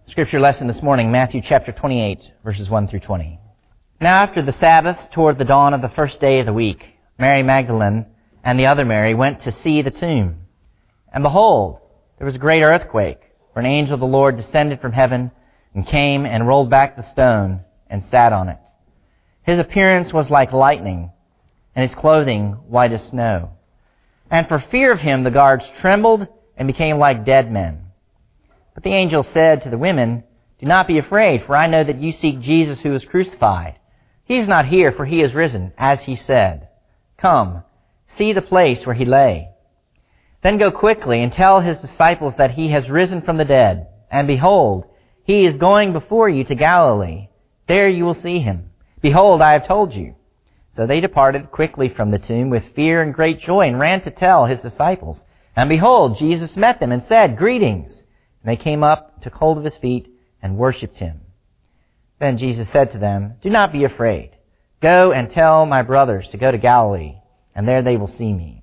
Scripture lesson this morning, Matthew chapter 28, verses 1 through 20. Now after the Sabbath, toward the dawn of the first day of the week, Mary Magdalene and the other Mary went to see the tomb. And behold, there was a great earthquake, for an angel of the Lord descended from heaven and came and rolled back the stone and sat on it. His appearance was like lightning, and his clothing white as snow. And for fear of him the guards trembled and became like dead men. But the angel said to the women, "Do not be afraid, for I know that you seek Jesus who was crucified. He is not here, for he is risen, as he said. Come, see the place where he lay. Then go quickly and tell his disciples that he has risen from the dead. And behold, he is going before you to Galilee. There you will see him. Behold, I have told you." So they departed quickly from the tomb with fear and great joy and ran to tell his disciples. And behold, Jesus met them and said, "Greetings." And they came up, took hold of his feet, and worshipped him. Then Jesus said to them, "Do not be afraid. Go and tell my brothers to go to Galilee, and there they will see me."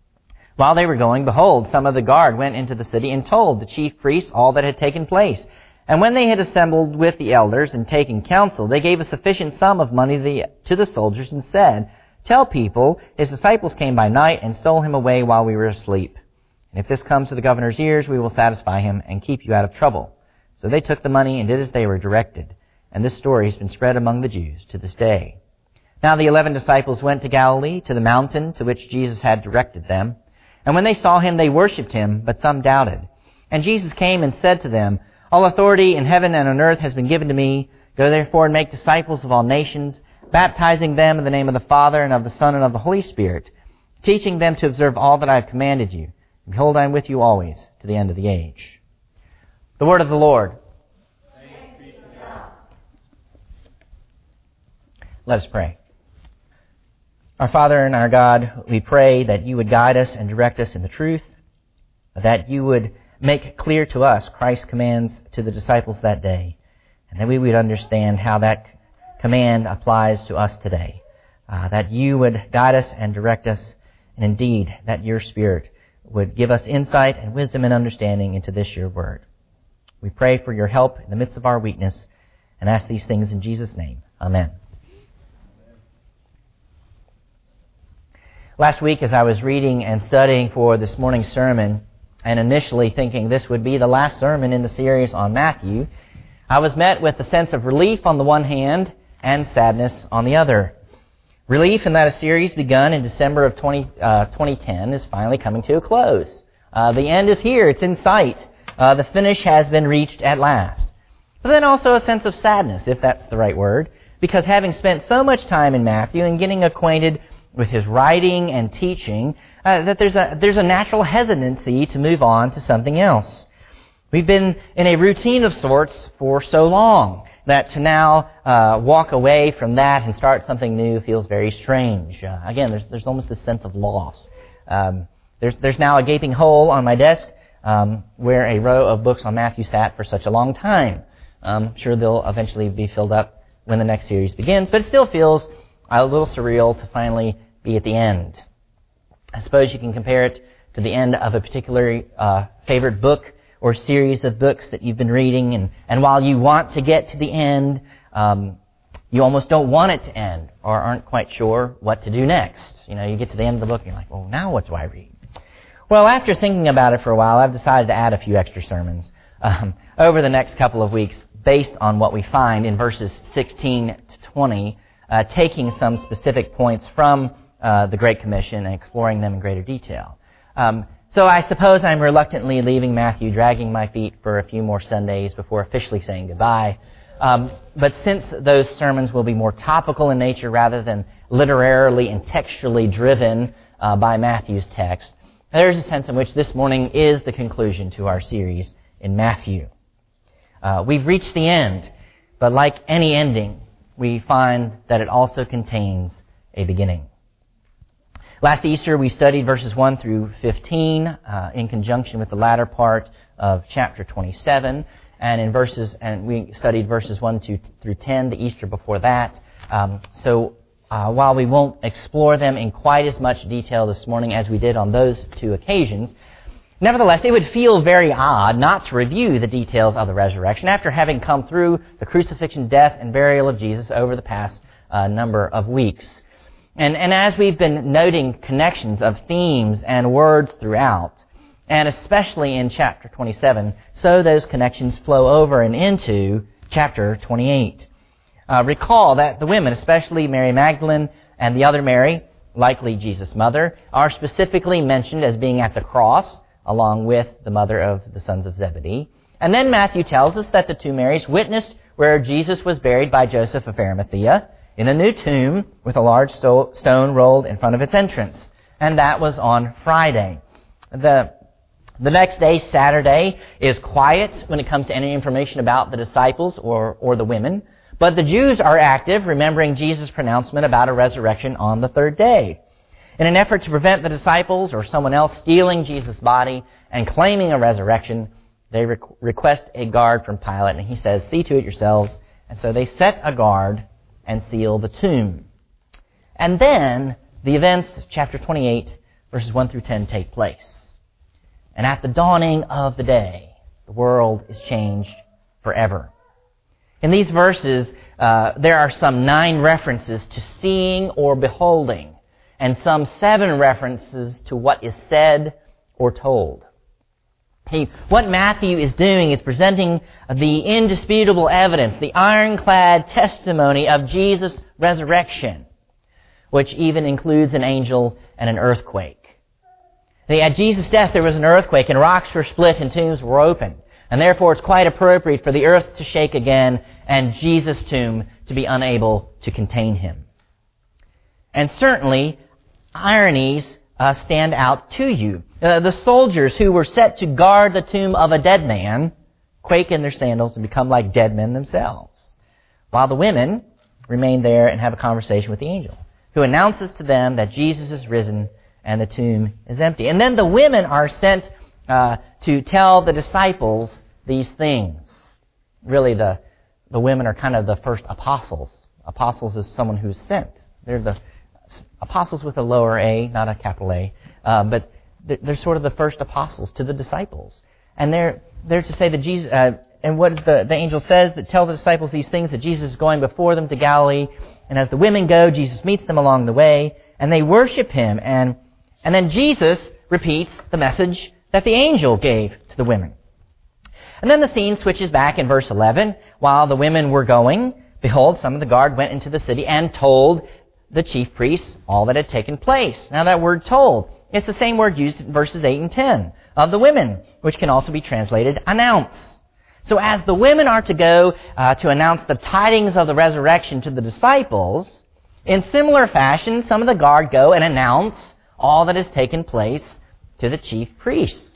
While they were going, behold, some of the guard went into the city and told the chief priests all that had taken place. And when they had assembled with the elders and taken counsel, they gave a sufficient sum of money to the soldiers and said, "Tell people, his disciples came by night and stole him away while we were asleep. And if this comes to the governor's ears, we will satisfy him and keep you out of trouble." So they took the money and did as they were directed. And this story has been spread among the Jews to this day. Now the 11 disciples went to Galilee, to the mountain to which Jesus had directed them. And when they saw him, they worshipped him, but some doubted. And Jesus came and said to them, "All authority in heaven and on earth has been given to me. Go therefore and make disciples of all nations, baptizing them in the name of the Father and of the Son and of the Holy Spirit, teaching them to observe all that I have commanded you. Behold, I am with you always, to the end of the age." The word of the Lord. Thanks be to God. Let us pray. Our Father and our God, we pray that you would guide us and direct us in the truth, that you would make clear to us Christ's commands to the disciples that day, and that we would understand how that command applies to us today, that you would guide us and direct us, and indeed that your Spirit would give us insight and wisdom and understanding into this your word. We pray for your help in the midst of our weakness and ask these things in Jesus' name. Amen. Last week, as I was reading and studying for this morning's sermon, and initially thinking this would be the last sermon in the series on Matthew, I was met with a sense of relief on the one hand and sadness on the other. Relief in that a series begun in December of 2010 is finally coming to a close. The end is here. It's in sight. The finish has been reached at last. But then also a sense of sadness, if that's the right word, because having spent so much time in Matthew and getting acquainted with his writing and teaching, that there's a natural hesitancy to move on to something else. We've been in a routine of sorts for so long that to now walk away from that and start something new feels very strange. Again, there's almost a sense of loss. There's now a gaping hole on my desk where a row of books on Matthew sat for such a long time. I'm sure they'll eventually be filled up when the next series begins, but it still feels a little surreal to finally be at the end. I suppose you can compare it to the end of a particular favorite book or series of books that you've been reading, and while you want to get to the end, you almost don't want it to end, or aren't quite sure what to do next. You know, you get to the end of the book and you're like, well, now what do I read? Well, after thinking about it for a while, I've decided to add a few extra sermons over the next couple of weeks based on what we find in verses 16 to 20, taking some specific points from the Great Commission and exploring them in greater detail. So I suppose I'm reluctantly leaving Matthew, dragging my feet for a few more Sundays before officially saying goodbye. But since those sermons will be more topical in nature rather than literarily and textually driven by Matthew's text, there's a sense in which this morning is the conclusion to our series in Matthew. We've reached the end, but like any ending, we find that it also contains a beginning. Last Easter, we studied verses 1 through 15 in conjunction with the latter part of chapter 27, and we studied verses 1 through 10 the Easter before that. So while we won't explore them in quite as much detail this morning as we did on those two occasions, Nevertheless, it would feel very odd not to review the details of the resurrection after having come through the crucifixion, death, and burial of Jesus over the past number of weeks. And as we've been noting connections of themes and words throughout, and especially in chapter 27, so those connections flow over and into chapter 28. Recall that the women, especially Mary Magdalene and the other Mary, likely Jesus' mother, are specifically mentioned as being at the cross, along with the mother of the sons of Zebedee. And then Matthew tells us that the two Marys witnessed where Jesus was buried by Joseph of Arimathea in a new tomb with a large stone rolled in front of its entrance. And that was on Friday. The next day, Saturday, is quiet when it comes to any information about the disciples or the women. But the Jews are active, remembering Jesus' pronouncement about a resurrection on the third day. In an effort to prevent the disciples or someone else stealing Jesus' body and claiming a resurrection, they request a guard from Pilate, and he says, "See to it yourselves." And so they set a guard and seal the tomb. And then the events of chapter 28, verses 1 through 10 take place. And at the dawning of the day, the world is changed forever. In these verses, there are some 9 references to seeing or beholding, and some 7 references to what is said or told. What Matthew is doing is presenting the indisputable evidence, the ironclad testimony of Jesus' resurrection, which even includes an angel and an earthquake. At Jesus' death, there was an earthquake, and rocks were split and tombs were opened. And therefore, it's quite appropriate for the earth to shake again and Jesus' tomb to be unable to contain him. And certainly, ironies stand out to you. The soldiers who were set to guard the tomb of a dead man quake in their sandals and become like dead men themselves, while the women remain there and have a conversation with the angel, who announces to them that Jesus is risen and the tomb is empty. And then the women are sent to tell the disciples these things. Really, the women are kind of the first apostles. Apostles is someone who's sent. They're the apostles with a lower A, not a capital A, but they're sort of the first apostles to the disciples. And they're to say that Jesus, and what the angel says, that tell the disciples these things, that Jesus is going before them to Galilee. And as the women go, Jesus meets them along the way, and they worship him. And then Jesus repeats the message that the angel gave to the women. And then the scene switches back in verse 11. While the women were going, behold, some of the guard went into the city and told the chief priests all that had taken place. Now that word told, it's the same word used in verses 8 and 10 of the women, which can also be translated announce. So as the women are to go to announce the tidings of the resurrection to the disciples, in similar fashion, some of the guard go and announce all that has taken place to the chief priests.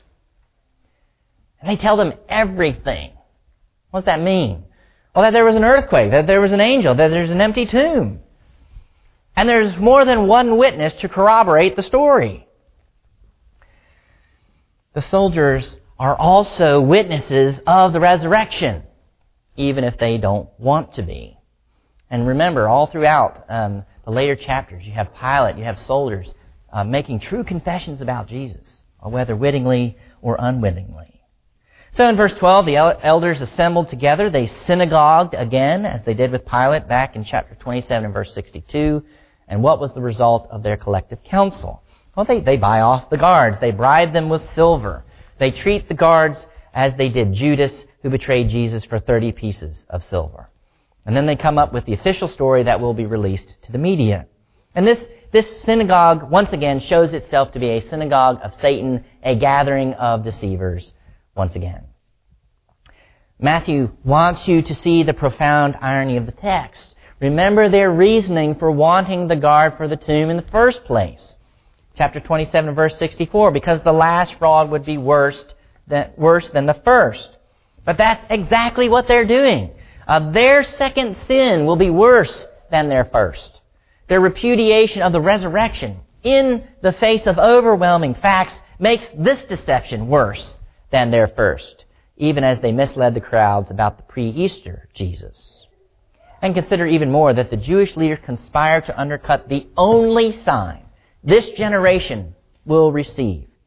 And they tell them everything. What does that mean? Well, that there was an earthquake, that there was an angel, that there's an empty tomb. And there's more than one witness to corroborate the story. The soldiers are also witnesses of the resurrection, even if they don't want to be. And remember, all throughout the later chapters, you have Pilate, you have soldiers making true confessions about Jesus, whether wittingly or unwittingly. So in verse 12, the elders assembled together. They synagogued again, as they did with Pilate back in chapter 27 and verse 62. And what was the result of their collective counsel? Well, they buy off the guards. They bribe them with silver. They treat the guards as they did Judas, who betrayed Jesus, for 30 pieces of silver. And then they come up with the official story that will be released to the media. And this synagogue, once again, shows itself to be a synagogue of Satan, a gathering of deceivers, once again. Matthew wants you to see the profound irony of the text. Remember their reasoning for wanting the guard for the tomb in the first place. Chapter 27, verse 64, because the last fraud would be worse than the first. But that's exactly what they're doing. Their second sin will be worse than their first. Their repudiation of the resurrection in the face of overwhelming facts makes this deception worse than their first, even as they misled the crowds about the pre-Easter Jesus. And consider even more that the Jewish leaders conspired to undercut the only sign this generation will receive,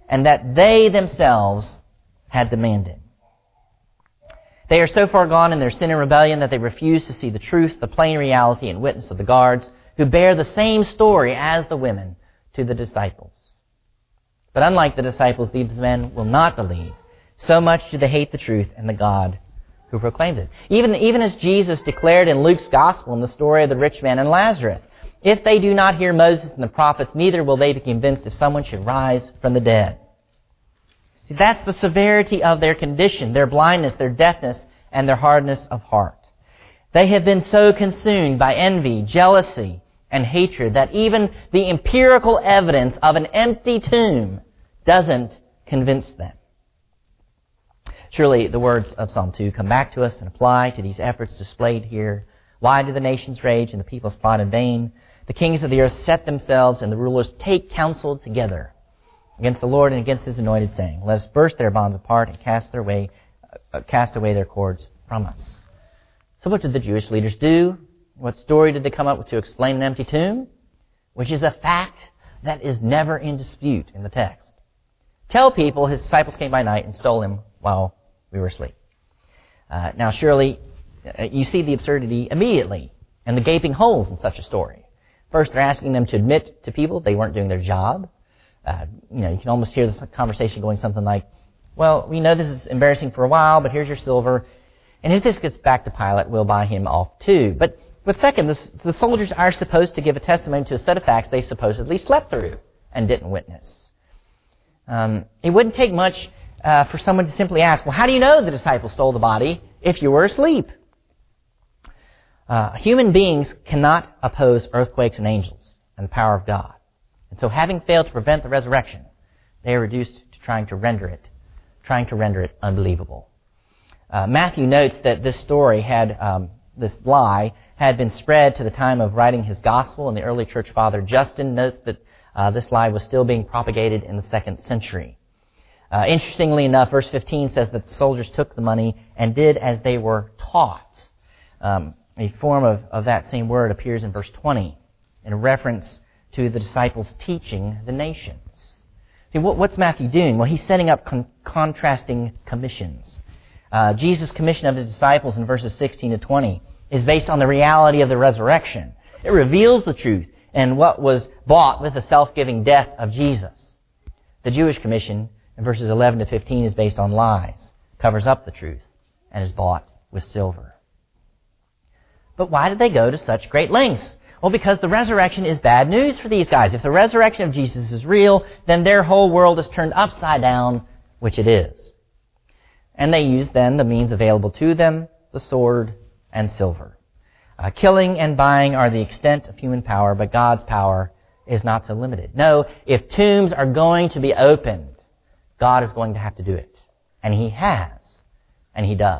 and that they themselves had demanded. They are so far gone in their sin and rebellion that they refuse to see the truth, the plain reality and witness of the guards, who bear the same story as the women to the disciples. But unlike the disciples, these men will not believe. So much do they hate the truth and the God who proclaims it. Even as Jesus declared in Luke's Gospel in the story of the rich man and Lazarus, if they do not hear Moses and the prophets, neither will they be convinced if someone should rise from the dead. See, that's the severity of their condition, their blindness, their deafness, and their hardness of heart. They have been so consumed by envy, jealousy, and hatred that even the empirical evidence of an empty tomb doesn't convince them. Surely the words of Psalm 2 come back to us and apply to these efforts displayed here. Why do the nations rage and the peoples plot in vain? The kings of the earth set themselves and the rulers take counsel together against the Lord and against His anointed, saying, let us burst their bonds apart and cast away their cords from us. So what did the Jewish leaders do? What story did they come up with to explain an empty tomb? Which is a fact that is never in dispute in the text. Tell people His disciples came by night and stole Him while we were asleep. Now surely you see the absurdity immediately and the gaping holes in such a story. First, they're asking them to admit to people they weren't doing their job. You can almost hear this conversation going something like, well, we know this is embarrassing for a while, but here's your silver. And if this gets back to Pilate, we'll buy him off too. But second, the soldiers are supposed to give a testimony to a set of facts they supposedly slept through and didn't witness. It wouldn't take much for someone to simply ask, well, how do you know the disciples stole the body if you were asleep? Human beings cannot oppose earthquakes and angels and the power of God. And so having failed to prevent the resurrection, they are reduced to trying to render it unbelievable. Matthew notes that this story this lie had been spread to the time of writing his gospel, and the early church father Justin notes that this lie was still being propagated in the 2nd century. Interestingly enough, verse 15 says that the soldiers took the money and did as they were taught. A form of that same word appears in verse 20 in reference to the disciples teaching the nations. See, what's Matthew doing? Well, he's setting up contrasting commissions. Jesus' commission of His disciples in verses 16 to 20 is based on the reality of the resurrection. It reveals the truth and what was bought with the self-giving death of Jesus. The Jewish commission in verses 11 to 15 is based on lies, covers up the truth, and is bought with silver. But why did they go to such great lengths? Well, because the resurrection is bad news for these guys. If the resurrection of Jesus is real, then their whole world is turned upside down, which it is. And they use then the means available to them, the sword and silver. Killing and buying are the extent of human power, but God's power is not so limited. No, if tombs are going to be opened, God is going to have to do it. And He has. And He does.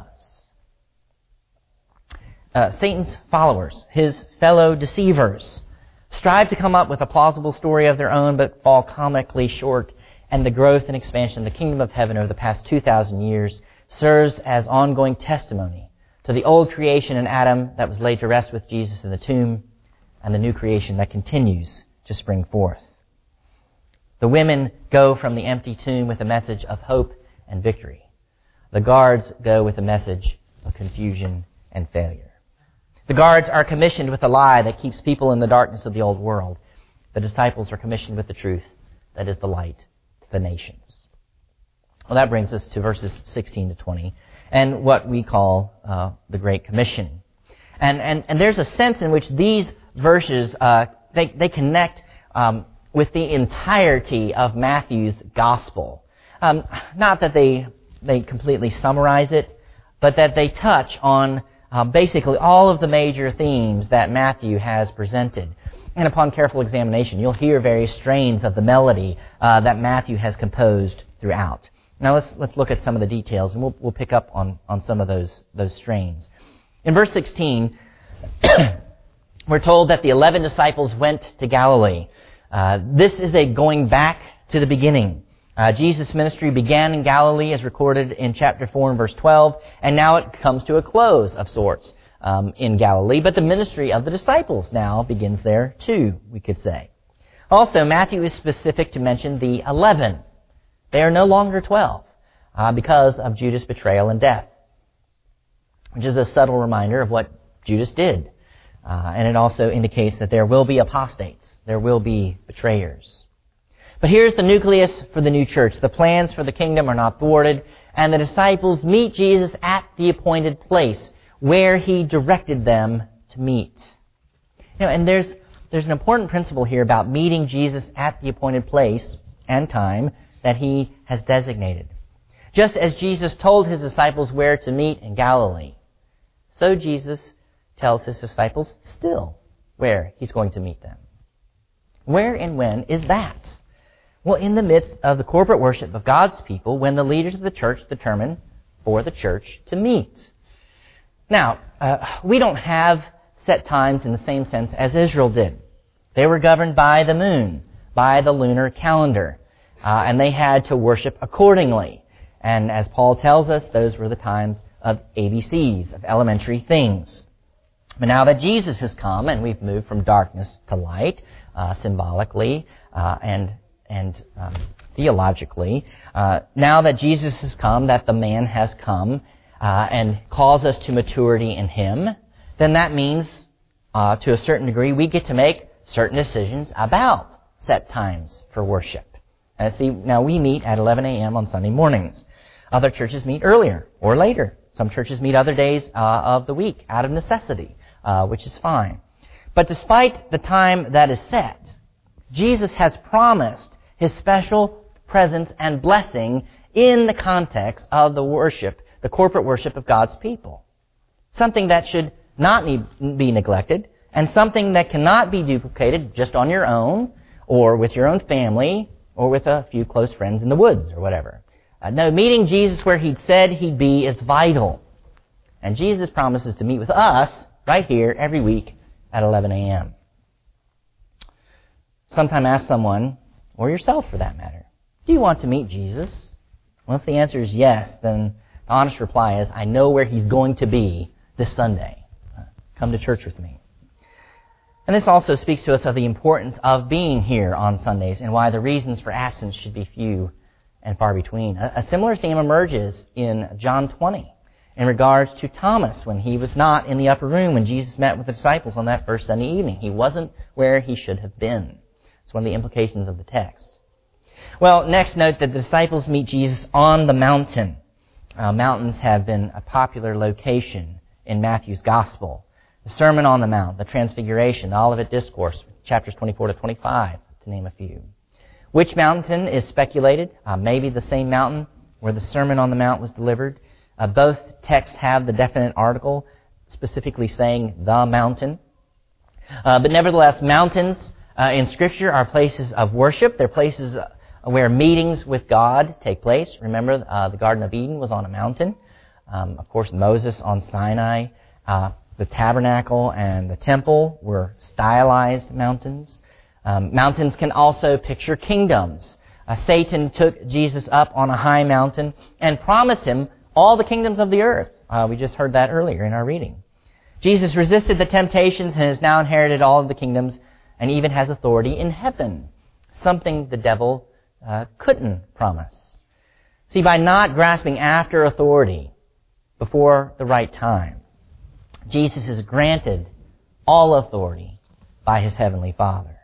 Satan's followers, his fellow deceivers, strive to come up with a plausible story of their own, but fall comically short. And the growth and expansion of the kingdom of heaven over the past 2,000 years serves as ongoing testimony to the old creation in Adam that was laid to rest with Jesus in the tomb, and the new creation that continues to spring forth. The women go from the empty tomb with a message of hope and victory. The guards go with a message of confusion and failure. The guards are commissioned with a lie that keeps people in the darkness of the old world. The disciples are commissioned with the truth that is the light to the nations. Well, that brings us to verses 16 to 20 and what we call the Great Commission. And there's a sense in which these verses, they connect with the entirety of Matthew's gospel. Not that they completely summarize it, but that they touch on basically all of the major themes that Matthew has presented. And upon careful examination, you'll hear various strains of the melody that Matthew has composed throughout. Now let's look at some of the details, and we'll pick up on some of those strains. In verse 16, we're told that the 11 disciples went to Galilee. This is a going back to the beginning. Jesus' ministry began in Galilee, as recorded in chapter 4 and verse 12, and now it comes to a close of sorts in Galilee. But the ministry of the disciples now begins there too, we could say. Also, Matthew is specific to mention the 11. They are no longer 12 because of Judas' betrayal and death, which is a subtle reminder of what Judas did. And it also indicates that there will be apostates. There will be betrayers. But here's the nucleus for the new church. The plans for the kingdom are not thwarted, and the disciples meet Jesus at the appointed place where He directed them to meet. And there's an important principle here about meeting Jesus at the appointed place and time that He has designated. Just as Jesus told His disciples where to meet in Galilee, so Jesus tells His disciples still where He's going to meet them. Where and when is that? Well, in the midst of the corporate worship of God's people, when the leaders of the church determine for the church to meet. Now, we don't have set times in the same sense as Israel did. They were governed by the moon, by the lunar calendar, and they had to worship accordingly. And as Paul tells us, those were the times of ABCs, of elementary things. But now that Jesus has come, and we've moved from darkness to light, symbolically and theologically, now that Jesus has come, that the man has come and calls us to maturity in Him, then that means, to a certain degree, we get to make certain decisions about set times for worship. Now we meet at 11 a.m. on Sunday mornings. Other churches meet earlier or later. Some churches meet other days of the week out of necessity, which is fine. But despite the time that is set, Jesus has promised His special presence and blessing in the context of the worship, the corporate worship of God's people. Something that should not be neglected, and something that cannot be duplicated just on your own, or with your own family, or with a few close friends in the woods, or whatever. No, meeting Jesus where He'd said He'd be is vital. And Jesus promises to meet with us right here every week at 11 a.m. Sometime ask someone, or yourself for that matter, do you want to meet Jesus? Well, if the answer is yes, then the honest reply is, I know where He's going to be this Sunday. Come to church with me. And this also speaks to us of the importance of being here on Sundays and why the reasons for absence should be few and far between. A similar theme emerges in John 20 in regards to Thomas when he was not in the upper room when Jesus met with the disciples on that first Sunday evening. He wasn't where he should have been. It's one of the implications of the text. Well, next note that the disciples meet Jesus on the mountain. Mountains have been a popular location in Matthew's Gospel. The Sermon on the Mount, the Transfiguration, the Olivet Discourse, chapters 24 to 25, to name a few. Which mountain is speculated? Maybe the same mountain where the Sermon on the Mount was delivered. Both texts have the definite article specifically saying the mountain. But nevertheless, mountains in Scripture are places of worship. They're places where meetings with God take place. Remember, the Garden of Eden was on a mountain. Of course, Moses on Sinai. The tabernacle and the temple were stylized mountains. Mountains can also picture kingdoms. Satan took Jesus up on a high mountain and promised Him all the kingdoms of the earth. We just heard that earlier in our reading. Jesus resisted the temptations and has now inherited all of the kingdoms and even has authority in heaven, something the devil couldn't promise. See, by not grasping after authority before the right time, Jesus is granted all authority by His Heavenly Father.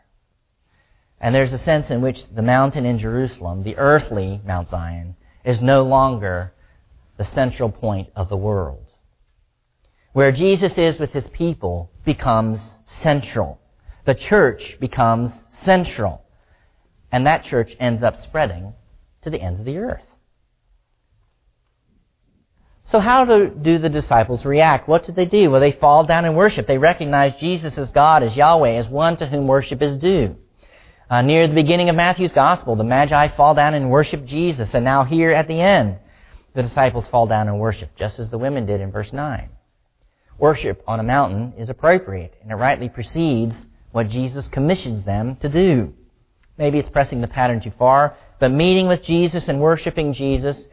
And there's a sense in which the mountain in Jerusalem, the earthly Mount Zion, is no longer the central point of the world. Where Jesus is with His people becomes central. The church becomes central. And that church ends up spreading to the ends of the earth. So how do the disciples react? What did they do? Well, they fall down and worship. They recognize Jesus as God, as Yahweh, as one to whom worship is due. Near the beginning of Matthew's Gospel, the Magi fall down and worship Jesus. And now here at the end, the disciples fall down and worship, just as the women did in verse 9. Worship on a mountain is appropriate, and it rightly precedes what Jesus commissions them to do. Maybe it's pressing the pattern too far, but meeting with Jesus and worshiping Jesus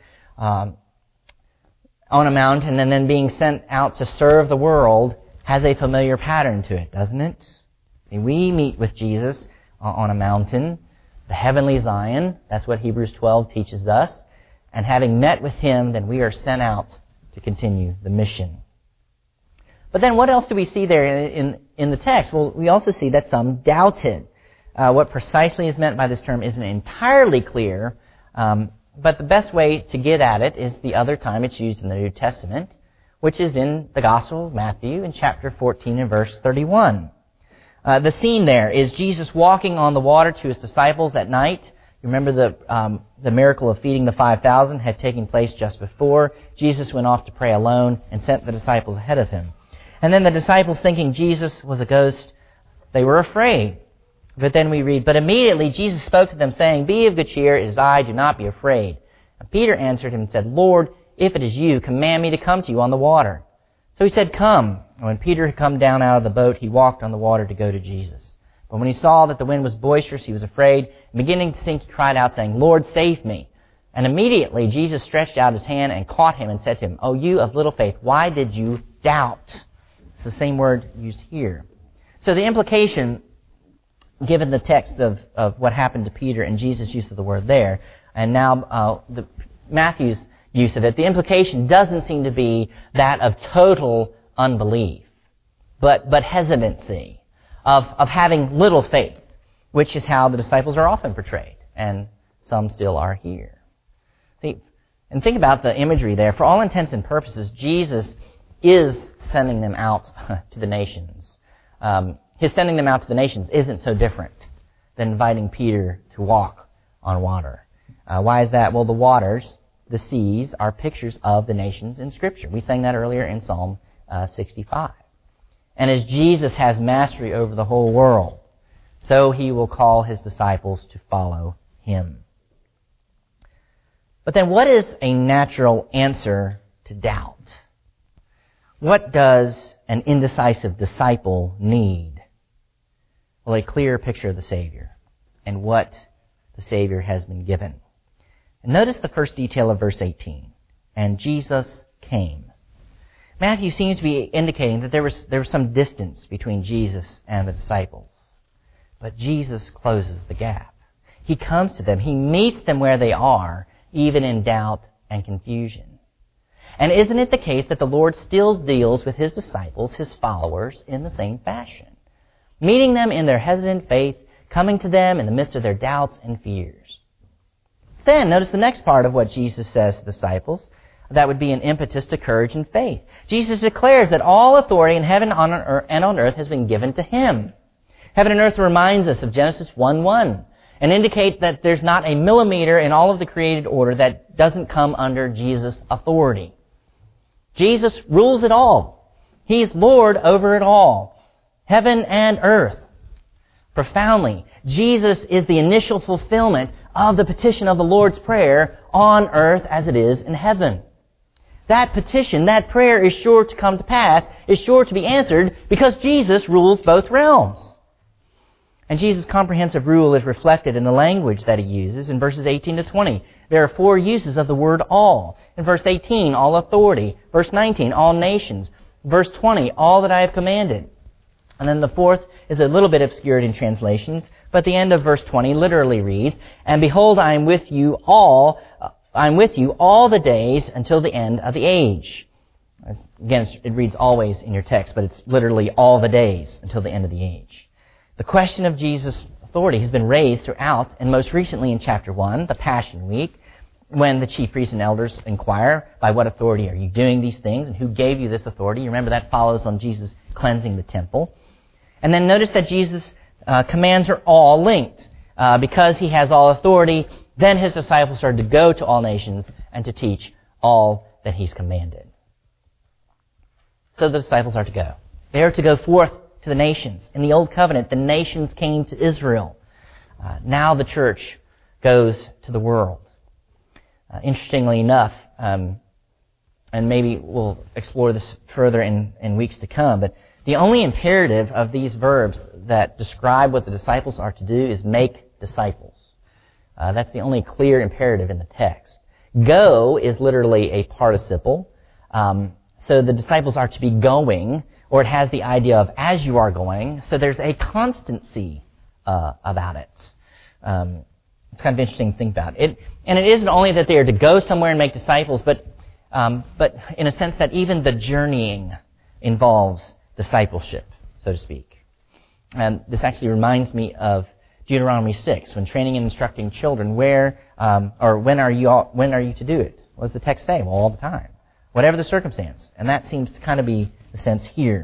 on a mountain and then being sent out to serve the world has a familiar pattern to it, doesn't it? We meet with Jesus on a mountain, the heavenly Zion. That's what Hebrews 12 teaches us. And having met with Him, then we are sent out to continue the mission. But then what else do we see there in the text? Well, we also see that some doubted. What precisely is meant by this term isn't entirely clear, but the best way to get at it is the other time it's used in the New Testament, which is in the Gospel of Matthew in chapter 14 and verse 31. The scene there is Jesus walking on the water to His disciples at night. You remember the miracle of feeding the 5,000 had taken place just before. Jesus went off to pray alone and sent the disciples ahead of Him. And then the disciples, thinking Jesus was a ghost, they were afraid. But then we read, "But immediately Jesus spoke to them, saying, 'Be of good cheer, it is I, do not be afraid.' And Peter answered Him and said, 'Lord, if it is you, command me to come to you on the water.' So He said, 'Come.' And when Peter had come down out of the boat, he walked on the water to go to Jesus. But when he saw that the wind was boisterous, he was afraid. And beginning to sink, he cried out, saying, 'Lord, save me.' And immediately Jesus stretched out His hand and caught him and said to him, 'O you of little faith, why did you doubt?'" It's the same word used here. So the implication, given the text of what happened to Peter and Jesus' use of the word there, and now Matthew's use of it, the implication doesn't seem to be that of total unbelief, but hesitancy, of having little faith, which is how the disciples are often portrayed, and some still are here. And think about the imagery there. For all intents and purposes, Jesus is sending them out to the nations. His sending them out to the nations isn't so different than inviting Peter to walk on water. Why is that? Well, the waters, the seas, are pictures of the nations in Scripture. We sang that earlier in Psalm 65. And as Jesus has mastery over the whole world, so He will call His disciples to follow Him. But then what is a natural answer to doubt? What does an indecisive disciple need? Well, a clear picture of the Savior and what the Savior has been given. And notice the first detail of verse 18. And Jesus came. Matthew seems to be indicating that there was some distance between Jesus and the disciples. But Jesus closes the gap. He comes to them. He meets them where they are, even in doubt and confusion. And isn't it the case that the Lord still deals with His disciples, His followers, in the same fashion? Meeting them in their hesitant faith, coming to them in the midst of their doubts and fears. Then, notice the next part of what Jesus says to the disciples. That would be an impetus to courage and faith. Jesus declares that all authority in heaven and on earth has been given to Him. Heaven and earth reminds us of Genesis 1:1 and indicate that there's not a millimeter in all of the created order that doesn't come under Jesus' authority. Jesus rules it all. He's Lord over it all. Heaven and earth. Profoundly, Jesus is the initial fulfillment of the petition of the Lord's Prayer on earth as it is in heaven. That petition, that prayer is sure to come to pass, is sure to be answered because Jesus rules both realms. And Jesus' comprehensive rule is reflected in the language that He uses in verses 18 to 20. There are 4 uses of the word all. In verse 18, all authority. Verse 19, all nations. Verse 20, all that I have commanded. And then the fourth is a little bit obscured in translations, but the end of verse 20 literally reads, "And behold, I am with you all the days until the end of the age." Again, it reads always in your text, but it's literally all the days until the end of the age. The question of Jesus' authority has been raised throughout, and most recently in chapter 1, the Passion Week, when the chief priests and elders inquire, by what authority are you doing these things, and who gave you this authority? You remember that follows on Jesus cleansing the temple. And then notice that Jesus' commands are all linked. Because He has all authority, then His disciples started to go to all nations and to teach all that He's commanded. So the disciples are to go. They are to go forth to the nations. In the Old Covenant, the nations came to Israel. Now the church goes to the world. Interestingly enough, and maybe we'll explore this further in weeks to come, but the only imperative of these verbs that describe what the disciples are to do is make disciples. That's the only clear imperative in the text. Go is literally a participle. So the disciples are to be going, or it has the idea of as you are going. So there's a constancy about it. It's kind of interesting to think about it. And it isn't only that they are to go somewhere and make disciples, but in a sense that even the journeying involves discipleship, so to speak. And this actually reminds me of Deuteronomy 6, when training and instructing children, when are you to do it? What does the text say? Well, all the time. Whatever the circumstance. And that seems to kind of be the sense here.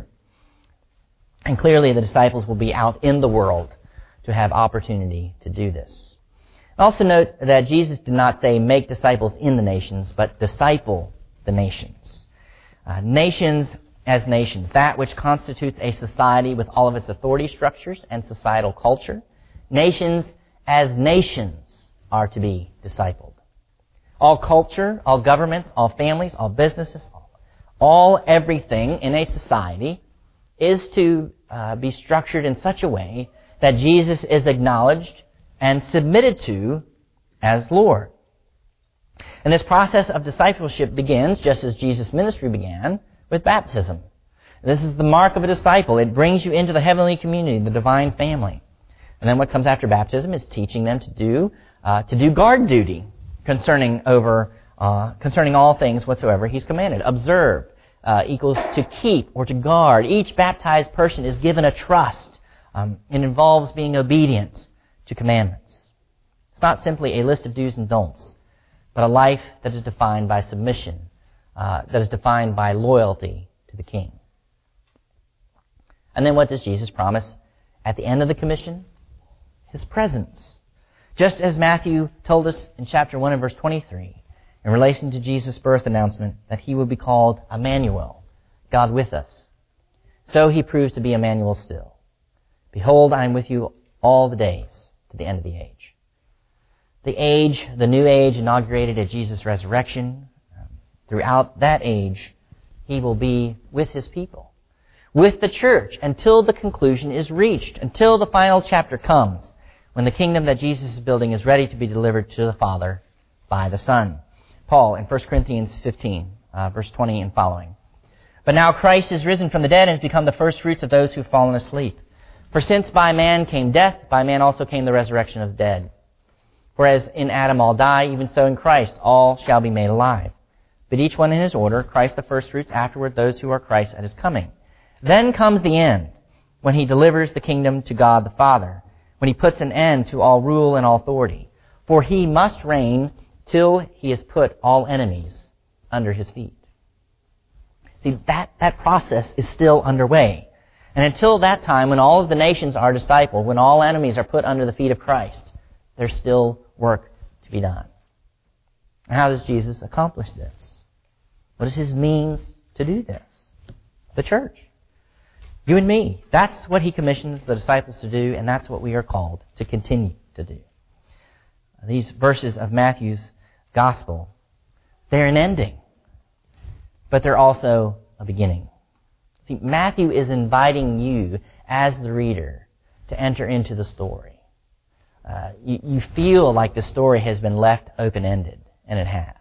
And clearly the disciples will be out in the world to have opportunity to do this. Also note that Jesus did not say make disciples in the nations, but disciple the nations. Nations as nations, that which constitutes a society with all of its authority structures and societal culture. Nations as nations are to be discipled. All culture, all governments, all families, all businesses, everything in a society is to be structured in such a way that Jesus is acknowledged and submitted to as Lord. And this process of discipleship begins, just as Jesus' ministry began, with baptism. This is the mark of a disciple. It brings you into the heavenly community, the divine family. And then what comes after baptism is teaching them to do guard duty concerning all things whatsoever He's commanded. Observe equals to keep or to guard. Each baptized person is given a trust. It involves being obedient to commandments. It's not simply a list of do's and don'ts, but a life that is defined by submission, that is defined by loyalty to the King. And then what does Jesus promise at the end of the commission? His presence. Just as Matthew told us in chapter 1 and verse 23, in relation to Jesus' birth announcement, that He would be called Emmanuel, God with us. So He proves to be Emmanuel still. Behold, I am with you all the days to the end of the age. The new age inaugurated at Jesus' resurrection, throughout that age, He will be with His people, with the church, until the conclusion is reached, until the final chapter comes, when the kingdom that Jesus is building is ready to be delivered to the Father by the Son. Paul in 1 Corinthians 15, verse 20 and following. But now Christ is risen from the dead and has become the first fruits of those who have fallen asleep. For since by man came death, by man also came the resurrection of the dead. For as in Adam all die, even so in Christ all shall be made alive. But each one in his order, Christ the first fruits, afterward those who are Christ at His coming. Then comes the end, when He delivers the kingdom to God the Father, when He puts an end to all rule and all authority. For He must reign till He has put all enemies under His feet. See, that process is still underway. And until that time, when all of the nations are discipled, when all enemies are put under the feet of Christ, there's still work to be done. And how does Jesus accomplish this? What is His means to do this? The church. You and me. That's what He commissions the disciples to do, and that's what we are called to continue to do. These verses of Matthew's Gospel, they're an ending, but they're also a beginning. See, Matthew is inviting you, as the reader, to enter into the story. You feel like the story has been left open-ended, and it has.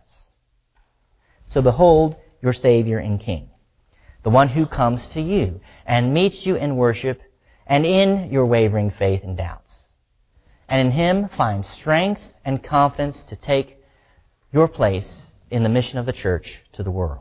So behold your Savior and King, the one who comes to you and meets you in worship and in your wavering faith and doubts. And in Him find strength and confidence to take your place in the mission of the church to the world.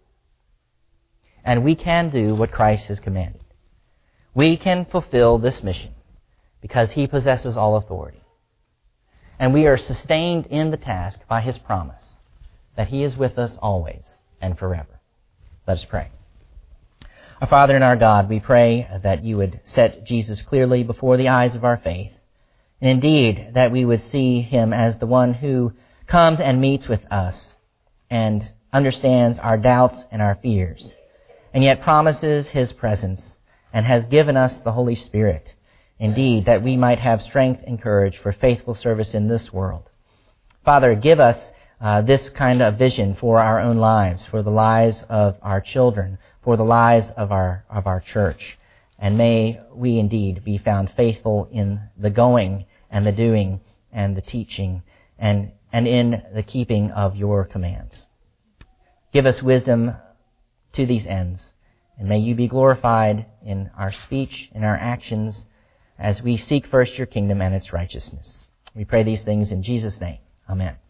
And we can do what Christ has commanded. We can fulfill this mission because He possesses all authority. And we are sustained in the task by His promise that He is with us always and forever. Let us pray. Our Father and our God, we pray that You would set Jesus clearly before the eyes of our faith, and indeed that we would see Him as the one who comes and meets with us and understands our doubts and our fears, and yet promises His presence and has given us the Holy Spirit, indeed, that we might have strength and courage for faithful service in this world. Father, give us this kind of vision for our own lives, for the lives of our children, for the lives of our church. And may we indeed be found faithful in the going and the doing and the teaching and in the keeping of Your commands. Give us wisdom to these ends, and may You be glorified in our speech, in our actions, as we seek first Your kingdom and its righteousness. We pray these things in Jesus' name. Amen.